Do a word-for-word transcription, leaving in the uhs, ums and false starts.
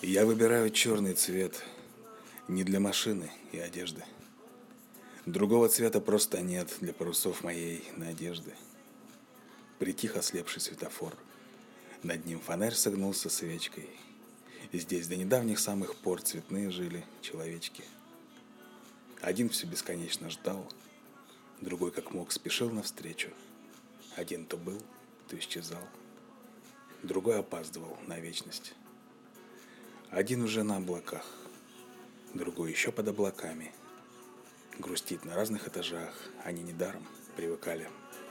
Я выбираю черный цвет не для машины и одежды. Другого цвета просто нет для парусов моей надежды. Притих ослепший светофор. Над ним фонарь согнулся свечкой. И здесь до недавних самых пор цветные жили человечки. Один все бесконечно ждал, другой как мог спешил навстречу. Один то был, то исчезал, другой опаздывал на вечность. Один уже на облаках, другой еще под облаками. Грустить на разных этажах они недаром привыкали